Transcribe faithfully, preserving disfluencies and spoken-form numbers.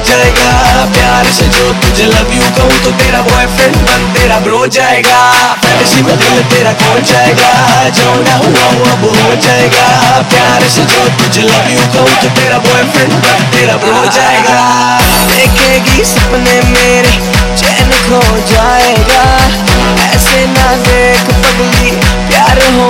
जाएगा। प्यार से जो तुझे लव यू कहूँ तो तेरा बॉयफ्रेंड बन तेरा ब्रो जाएगा। फैंटेसी में दिल तेरा खो जाएगा, जो ना हुआ वो अब हो जाएगा। प्यार से जो तुझे लव यू कहूँ तो तेरा बॉयफ्रेंड बन तेरा ब्रो जाएगा। देखेगी सपने मेरे चैन खो जाएगा, ऐसे ना देख पगली प्यार हो